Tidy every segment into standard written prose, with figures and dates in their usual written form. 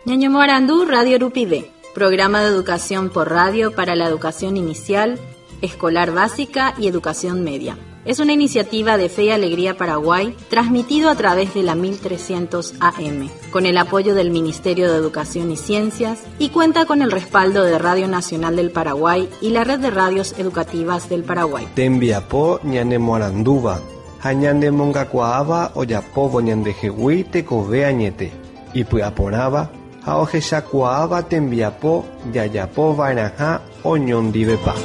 Ñaño Morandú, Radio Rupivé, programa de educación por radio para la educación inicial, escolar básica y educación media. Es una iniciativa de Fe y Alegría Paraguay, transmitido a través de la 1300 AM, con el apoyo del Ministerio de Educación y Ciencias, y cuenta con el respaldo de Radio Nacional del Paraguay y la Red de Radios Educativas del Paraguay. Tembiapo ñane Moranduba, hañande mongacuaaba oyapobo ñandejehui tekove añete, y puaporaba, haojeshakuaaba tembiapo yayapo vainaja oñondivepa.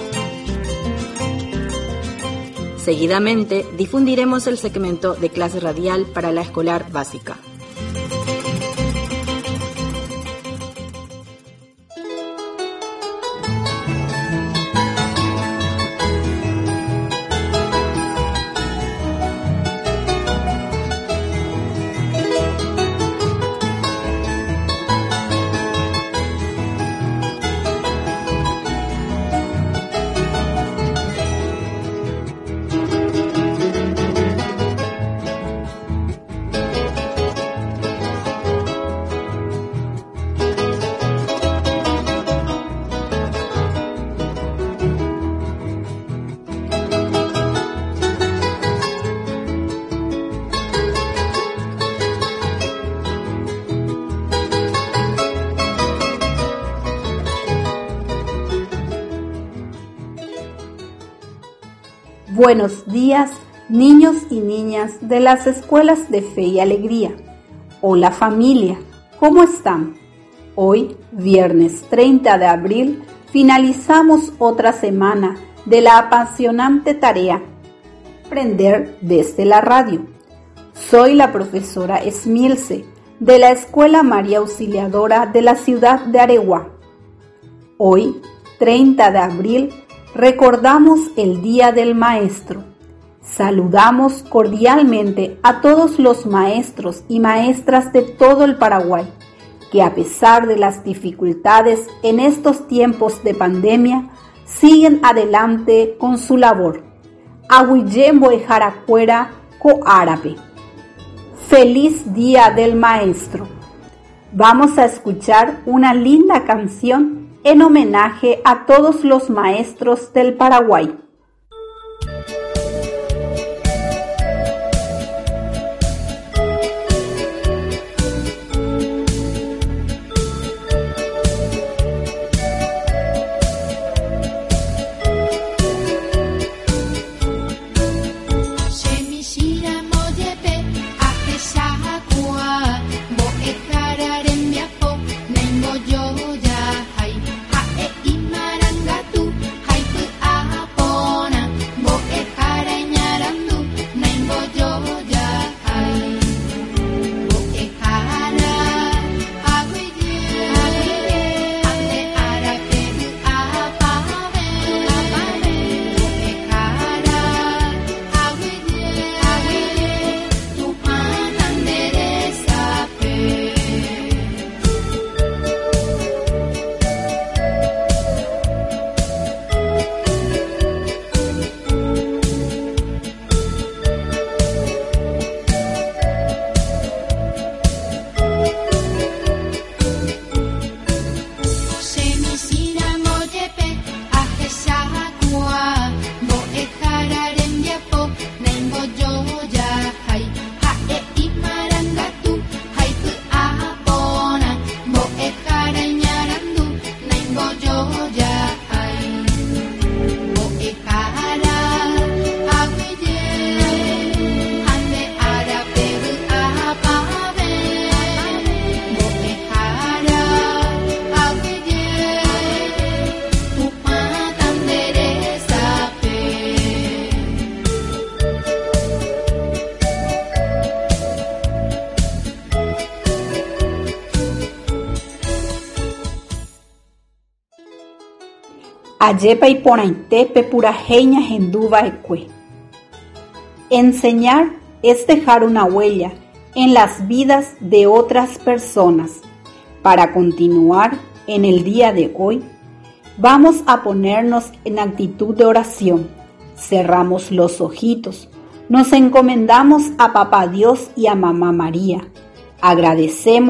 Seguidamente difundiremos el segmento de clase radial para la escolar básica. Buenos días, niños y niñas de las escuelas de Fe y Alegría. Hola familia, ¿cómo están? Hoy, viernes 30 de abril, finalizamos otra semana de la apasionante tarea Aprender desde la radio. Soy la profesora Esmilce de la Escuela María Auxiliadora de la ciudad de Areguá. Hoy, 30 de abril, recordamos el Día del Maestro. Saludamos cordialmente a todos los maestros y maestras de todo el Paraguay, que a pesar de las dificultades en estos tiempos de pandemia, siguen adelante con su labor. Ahuillembo e Jaracuera co árabe. Feliz Día del Maestro. Vamos a escuchar una linda canción en homenaje a todos los maestros del Paraguay. Ayepa y ponaitepe purajeña genduba ecue. Enseñar es dejar una huella en las vidas de otras personas. Para continuar en el día de hoy, vamos a ponernos en actitud de oración. Cerramos los ojitos, nos encomendamos a Papá Dios y a Mamá María. Agradecemos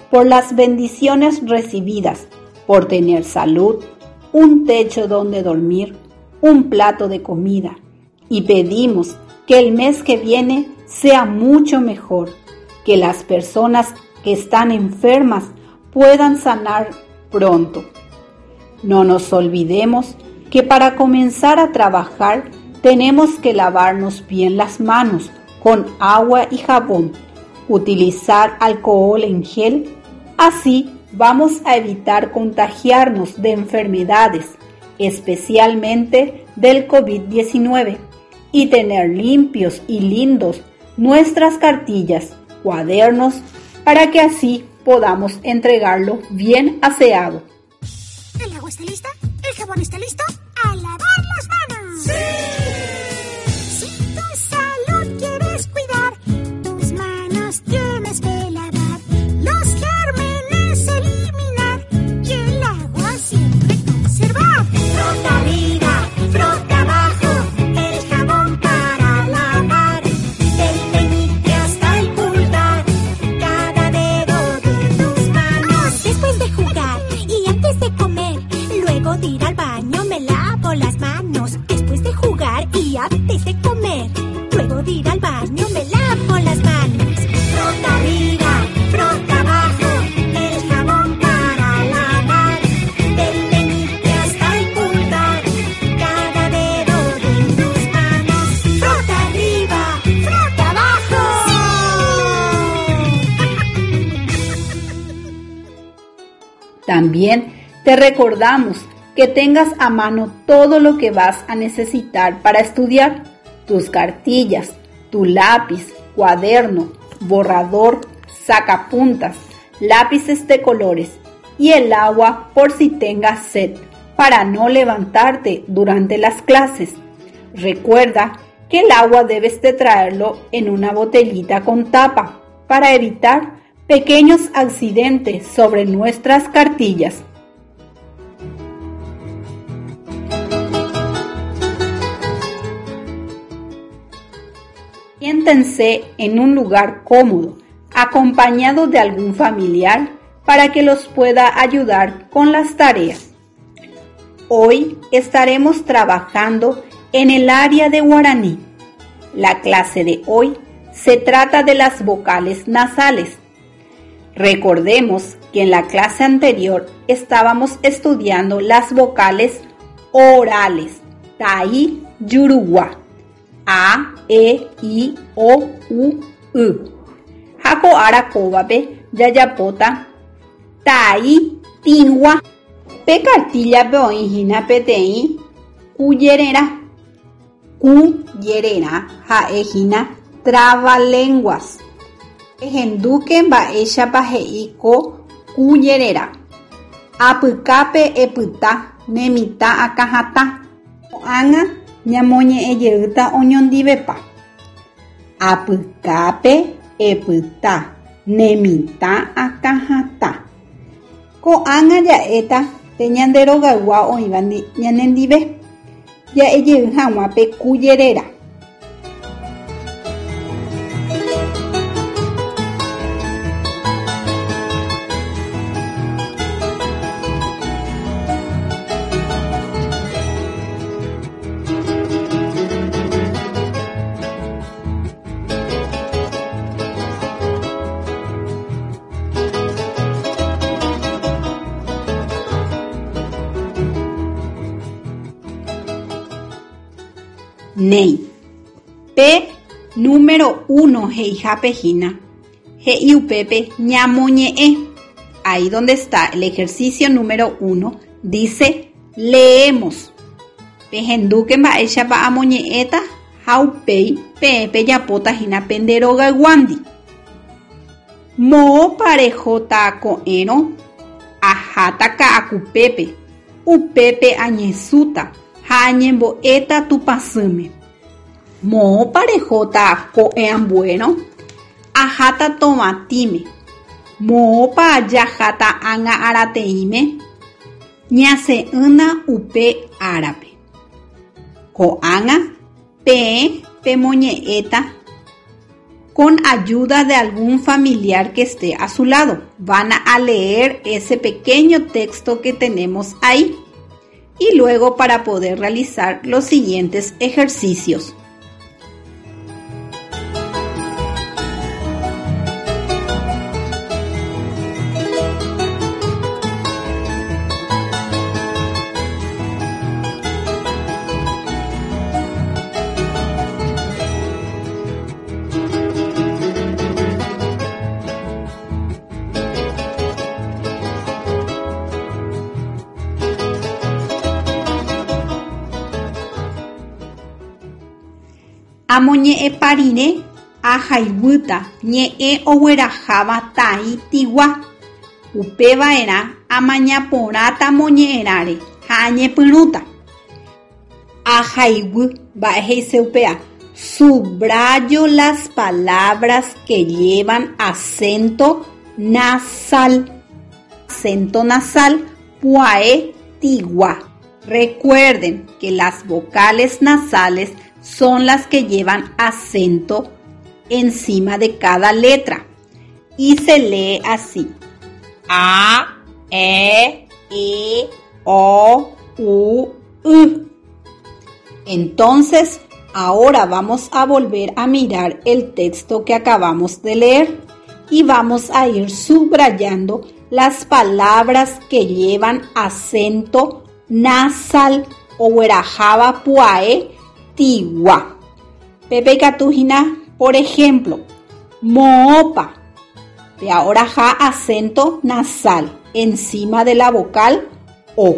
por las bendiciones recibidas, por tener salud, un techo donde dormir, un plato de comida, y pedimos que el mes que viene sea mucho mejor, que las personas que están enfermas puedan sanar pronto. No nos olvidemos que para comenzar a trabajar tenemos que lavarnos bien las manos con agua y jabón, utilizar alcohol en gel, así vamos a evitar contagiarnos de enfermedades, especialmente del COVID-19, y tener limpios y lindos nuestras cartillas, cuadernos, para que así podamos entregarlo bien aseado. ¿El agua está lista? ¿El jabón está listo? ¡A lavar las manos! ¡Sí! Si tu salud quieres cuidar, tus manos tienes que lavar, los gérmenes eliminar y el agua siempre conservar. Frota arriba, frota abajo, el jabón para lavar, del meñique hasta el pulgar, cada dedo de tus manos. Después de jugar y antes de comer, luego de ir al baño me lavo las manos. Después de jugar y antes de comer, luego de ir al baño me lavo las manos. Frota arriba, frota abajo, el jabón para lavar, del meñique hasta el pulgar, cada dedo de tus manos. Frota arriba, frota abajo. También te recordamos que tengas a mano todo lo que vas a necesitar para estudiar: tus cartillas, tu lápiz, cuaderno, borrador, sacapuntas, lápices de colores y el agua por si tengas sed, para no levantarte durante las clases. Recuerda que el agua debes de traerlo en una botellita con tapa para evitar pequeños accidentes sobre nuestras cartillas. Siéntense en un lugar cómodo, acompañado de algún familiar para que los pueda ayudar con las tareas. Hoy estaremos trabajando en el área de guaraní. La clase de hoy se trata de las vocales nasales. Recordemos que en la clase anterior estábamos estudiando las vocales orales, taí, yuruguá, a, e, i, o, u, y. Hako ara kovape, yayapota, taí, tingua, pe cartilla peoígina peteí, cuyerera, jaegina, trabalenguas. Ejenduque mba'éichapa he'íko kuyerera. Apykápe epyta, nemita akãhatã. Ko'ág̃a ñamoñe'ẽjeýta oñondivepa. Apykápe epyta, nemita akãhatã. Ko'ág̃a ja'éta pe ñanderogayguá oĩva ñanendive. Ja'ejey hag̃ua pe kuyerera. Nei. P número 1 heijapejina. He'i upépe ñamoñe'ẽ. Ahí donde está el ejercicio número 1 dice leemos. Pehendúke mba'éichapa amoñe'ẽta ha upéi pe'ẽpe japóta hína penderogayguándi. Mo'õparehóta ko'ẽrõ aháta ka'akupépe. Upépe añesúta ha añembo'éta tupãsýme. Mo'õparehóta ko'ẽambuérõ aháta tomatíme. Mo'õpa ajaháta ág̃a arateíme ñase'ỹna upe árape. Ko'ág̃a peẽ pemoñe'ẽta con ayuda de algún familiar que esté a su lado. Van a leer ese pequeño texto que tenemos ahí y luego para poder realizar los siguientes ejercicios. Amo ñe'ẽ parire ahayguýta ñe'ẽ ogueraháva tai tigua. Upeva'erã amañaporãtamo ñe'ẽráre ha añepyrũta. Ahayguy mba'e he'ise upea. Subrayo las palabras que llevan acento nasal. Acento nasal, puae, tigua. Recuerden que las vocales nasales son las que llevan acento encima de cada letra y se lee así: A, E, I, O, U, U. Entonces, ahora vamos a volver a mirar el texto que acabamos de leer y vamos a ir subrayando las palabras que llevan acento nasal o guerajaba puae tigua. Pepe Catujina, por ejemplo, moopa. De ahora ja acento nasal encima de la vocal o.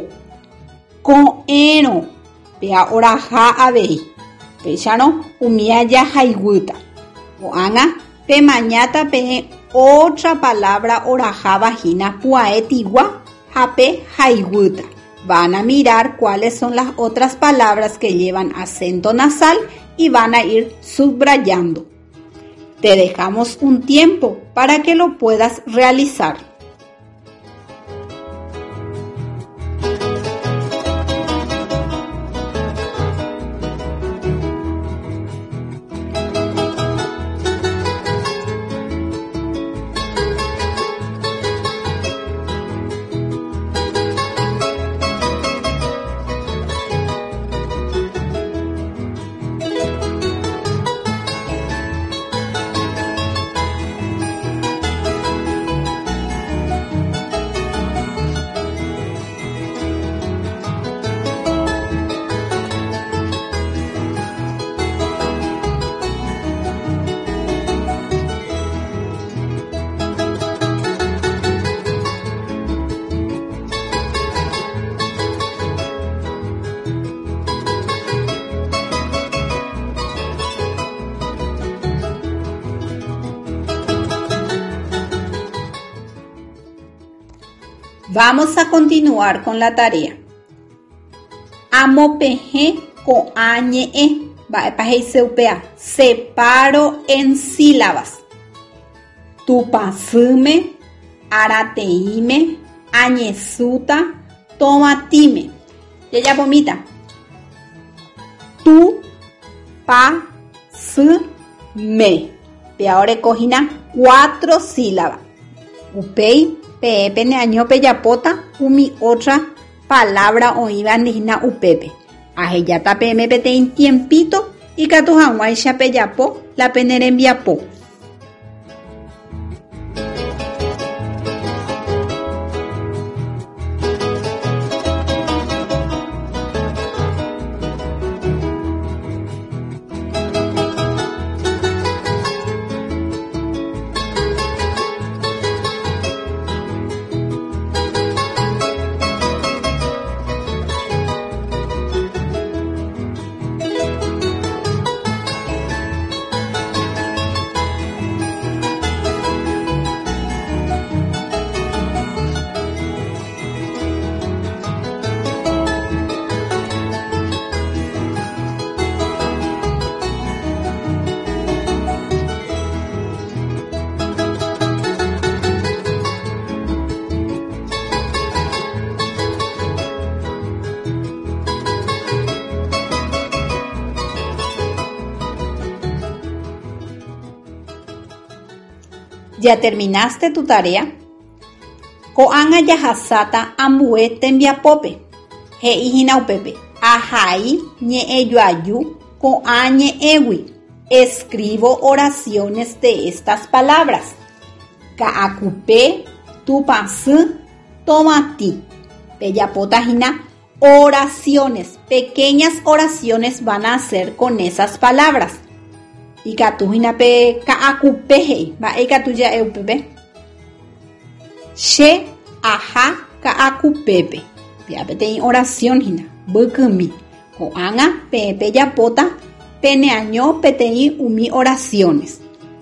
Coero. De ahora ja abei. Pechano umia ya haiguta. O anga pe mañata pe otra palabra oraja vagina puae tigua jape haiguta. Van a mirar cuáles son las otras palabras que llevan acento nasal y van a ir subrayando. Te dejamos un tiempo para que lo puedas realizar. Vamos a continuar con la tarea. Amopeje koañe'e. Vaepaheisupea. Separo en sílabas. Tupasýme, arateíme, añesúta, tomatíme. Ya pomita. Tu, pa, s, me. Y ahora cogina 4 sílabas. Upei, pepe, neaño, peyapota, umi otra palabra o iban digna upepe. Ajeyata peme petein tiempito y catujaguay chapeyapo, la penerembiapo. ¿Ya terminaste tu tarea? Ko'ág̃a jaháta ambue tembiapope. He'íhina upépe. Ahai ñe'ẽjoaju ko'ã ñe'ẽgui. Escribo oraciones de estas palabras. Ka'akupe, tupãsy, tomati. Pejapótahína oraciones. Pequeñas oraciones van a hacer con esas palabras. Ikatuhína pe ka'akupe he'i. Mba'éikatuja'e upépe. Che aha ka'akupepe. Pe'apeteĩ oración hína. Bykymi. Ko'ág̃a pepe japóta. Peneaño peteĩ umi oraciones.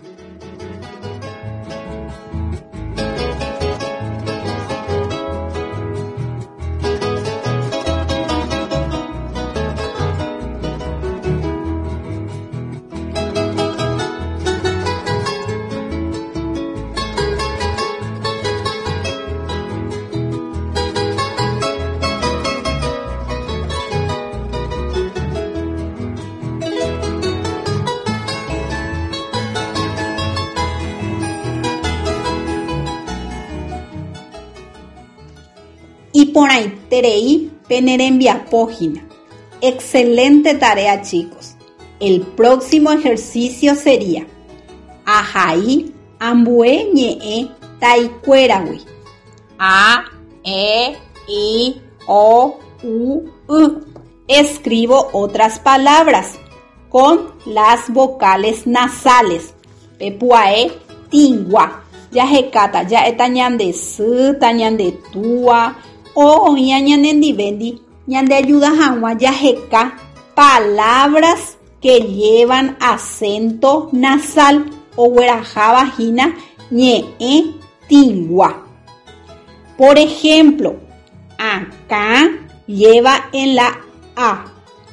Y por ahí terei penerembiapógina. Excelente tarea, chicos. El próximo ejercicio sería ahai ambue ñe'ẽ taikuéragui. A, E, I, O, U, Y. Escribo otras palabras con las vocales nasales. Pepuae, tingua. Yahekata, yaeta ñandesy, tañandetua. O oía ñanendivendi, ñande ayuda hag̃ua yaheka palabras que llevan acento nasal o guerajavahína ñe'ẽ tingua. Por ejemplo, acá lleva en la A.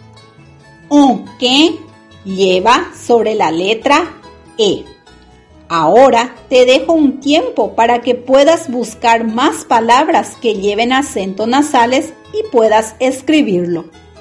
Aunque lleva sobre la letra E. Ahora te dejo un tiempo para que puedas buscar más palabras que lleven acentos nasales y puedas escribirlo.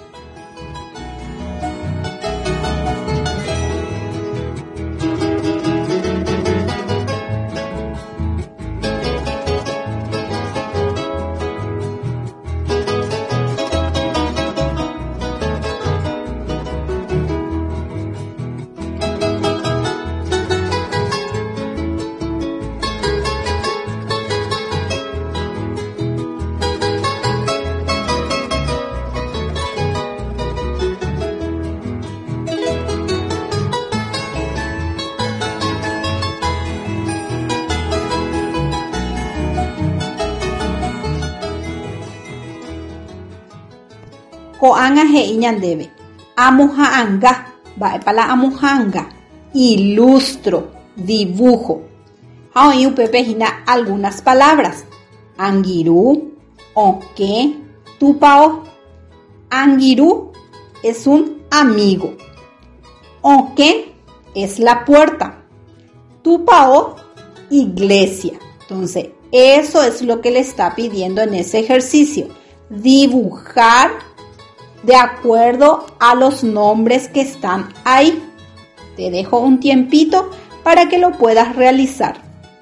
Ko'ág̃a he'i ñandéve. Amoha'ãnga. Mba'épala amoha'ãnga. Ilustro. Dibujo. Ha oĩ upépe hína algunas palabras. Angirũ, okẽ, tupão. Angirũ es un amigo. Okẽ es la puerta. Tupão, iglesia. Entonces, eso es lo que le está pidiendo en ese ejercicio. Dibujar de acuerdo a los nombres que están ahí. Te dejo un tiempito para que lo puedas realizar.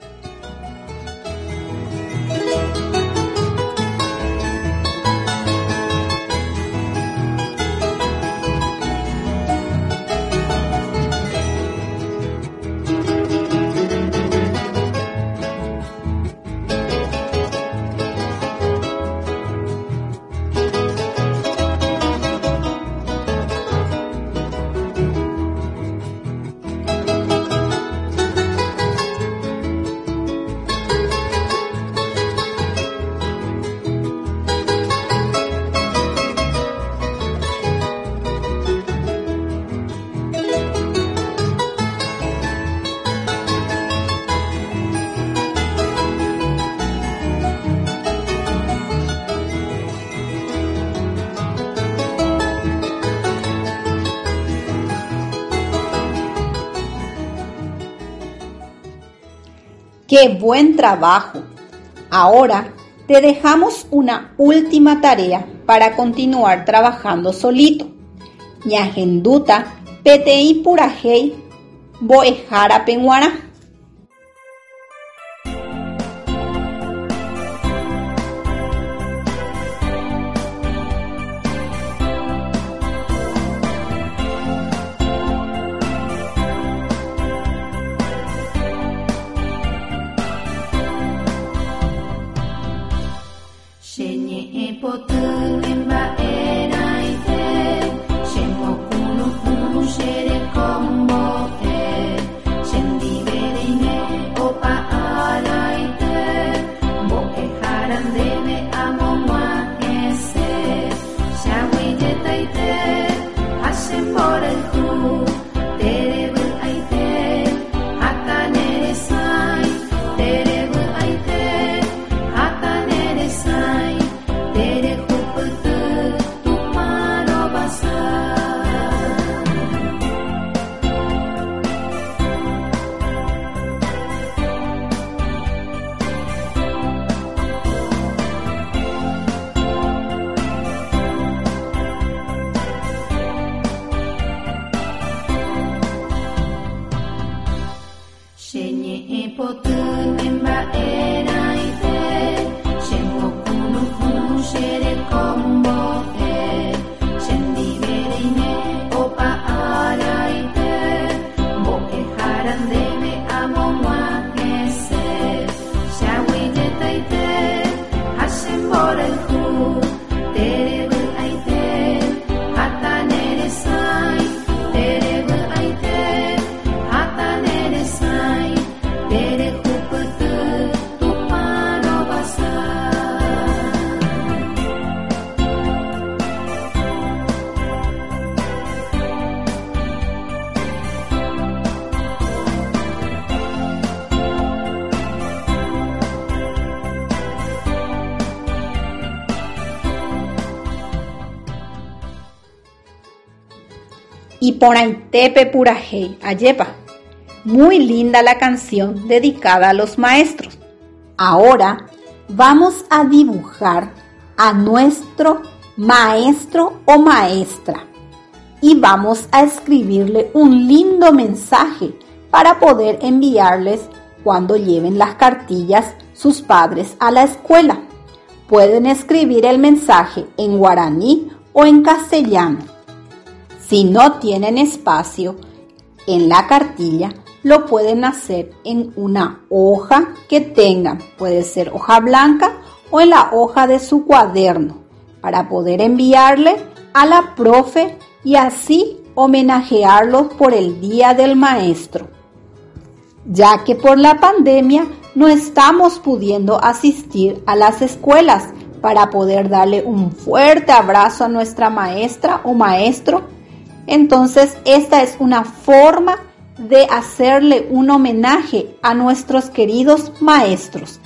¡Qué buen trabajo! Ahora te dejamos una última tarea para continuar trabajando solito. Ñahenduta peteĩ purahéi mbo'ehára pe g̃uarã. Y por Aintepe Purajei Ayepa. Muy linda la canción dedicada a los maestros. Ahora vamos a dibujar a nuestro maestro o maestra y vamos a escribirle un lindo mensaje para poder enviarles cuando lleven las cartillas sus padres a la escuela. Pueden escribir el mensaje en guaraní o en castellano. Si no tienen espacio en la cartilla, lo pueden hacer en una hoja que tengan, puede ser hoja blanca o en la hoja de su cuaderno, para poder enviarle a la profe y así homenajearlos por el Día del Maestro. Ya que por la pandemia no estamos pudiendo asistir a las escuelas para poder darle un fuerte abrazo a nuestra maestra o maestro, entonces esta es una forma de hacerle un homenaje a nuestros queridos maestros.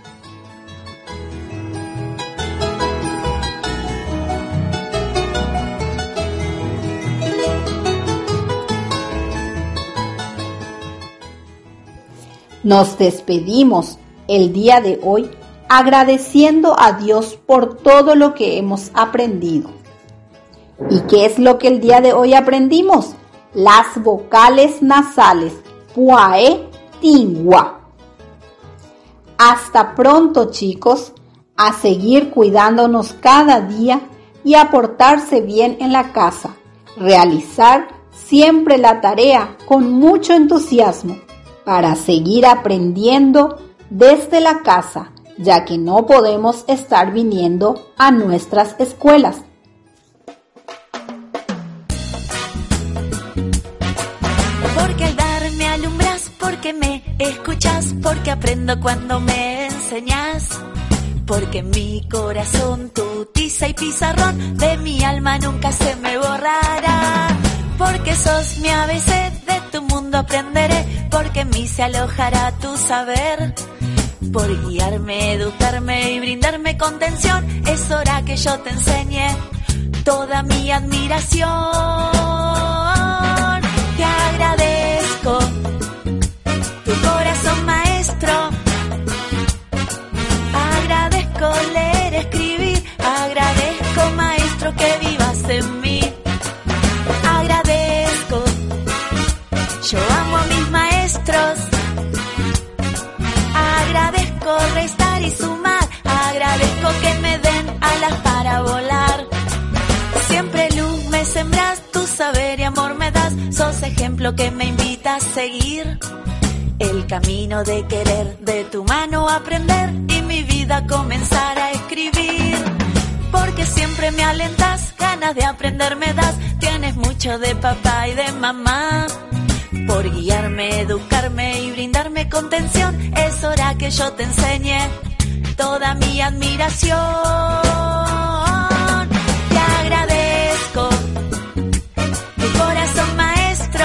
Nos despedimos el día de hoy agradeciendo a Dios por todo lo que hemos aprendido. ¿Y qué es lo que el día de hoy aprendimos? Las vocales nasales, puae, tingua. Hasta pronto, chicos, a seguir cuidándonos cada día y a portarse bien en la casa. Realizar siempre la tarea con mucho entusiasmo para seguir aprendiendo desde la casa, ya que no podemos estar viniendo a nuestras escuelas. Porque al darme alumbras, porque me escuchas, porque aprendo cuando me enseñas, porque mi corazón tu tiza y pizarrón de mi alma nunca se me borrará, porque sos mi ABC, de tu mundo aprenderé, porque en mí se alojará tu saber, por guiarme, educarme y brindarme contención, es hora que yo te enseñe toda mi admiración. Te agradezco tu corazón maestro, agradezco leer, escribir, agradezco maestro que vivas en mí, agradezco, yo amo a mis maestros, agradezco restar y sumar, agradezco que me den alas para volar, siempre luz me sembras, tu saber y amor me das, sos ejemplo que me invita a seguir el camino de querer de tu mano aprender y mi vida comenzar a escribir, porque siempre me alentas ganas de aprender me das. Tienes mucho de papá y de mamá. Por guiarme, educarme y brindarme contención, es hora que yo te enseñe toda mi admiración. Te agradezco tu corazón maestro.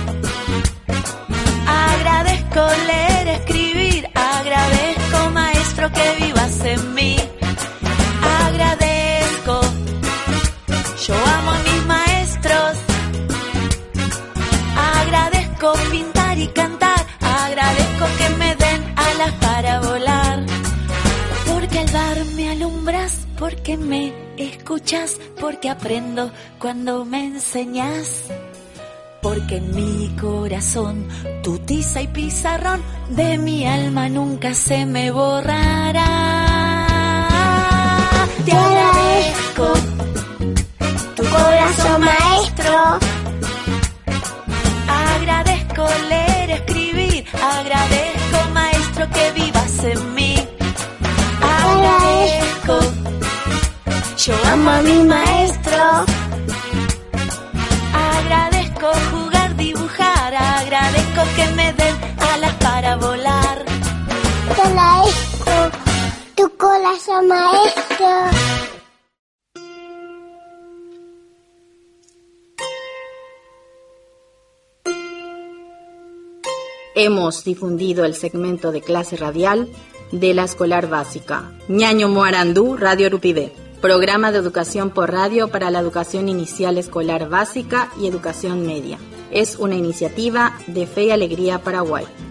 Agradezco leer, escribir. Agradezco, maestro, que vivas en mí. Agradezco, yo amo a mis maestros. Agradezco pintar y cantar. Agradezco que me den alas para volar. Porque al dar me alumbras, porque me escuchas, porque aprendo cuando me enseñas. Porque en mi corazón tu tiza y pizarrón de mi alma nunca se me borrará. Te agradezco tu corazón maestro. Agradezco leer, escribir. Agradezco, maestro, que vivas en mí. Agradezco, yo amo a mi maestro. Agradezco jugar, dibujar. Agradezco que me den alas para volar. Te agradezco tu corazón maestro. Hemos difundido el segmento de clase radial de la escolar básica Ñaño Moarandú, Radio Rupibé, programa de educación por radio para la educación inicial escolar básica y educación media. Es una iniciativa de Fe y Alegría Paraguay.